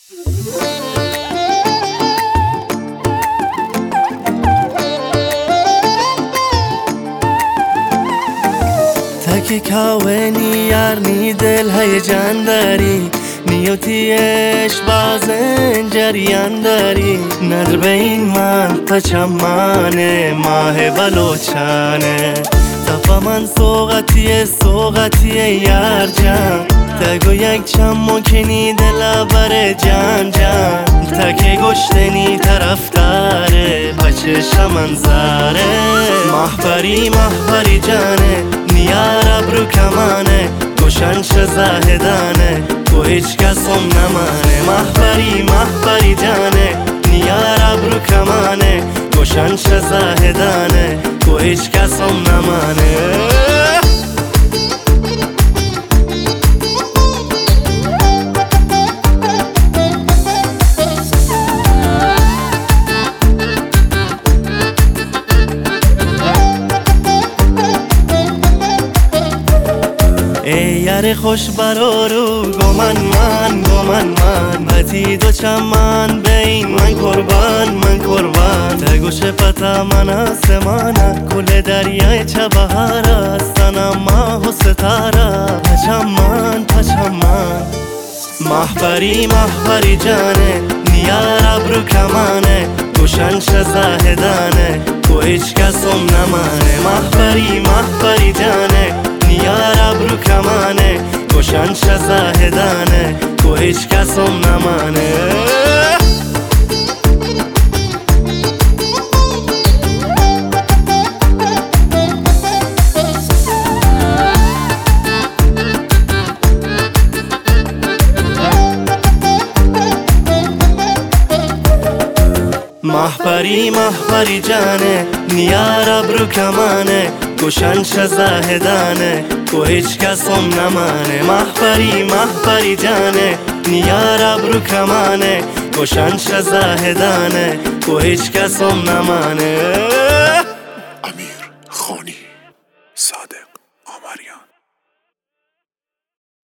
تکی کاونی یارنی دل هیجان داری، نیوتیش بازن جریان داری. ندر بین من تا چمانه ماه بلوچانه، تفا من سوغتیه یار جان. تگو یک چم کنی دل بر جان جان، تکی گشتنی طرفداره بچش منظره. محبری جانه نیار ابرو کمانه، گوشنش زاهدانه تو هیچ کسم نمانه. محبری جانه نیار ابرو کمانه، گوشنش زاهدانه تو هیچ کسم نمانه. ای یار خوش برارو گمان من بتی دو چمان بین من قربان. تگوش پتا من آسمانه کل دریای چه بهاره، سنم ماه و ستاره پچمان. محبری جانه نیار ابرو کمانه، گوشنش زاهدانه تو هیچ کسم نمانه. محبری جانه نیار ابرو کمانه، گوشنش زاهدانه تو هیچ کسم نمانه. محبری جانه نیار ابرو کمانه، گوشنش زاهدانه تو هیچ کسم نمانه. محبری جانه نیار ابرو کمانه، گوشنش زاهدانه تو هیچ کسم نمانه. امیر خانی صادق.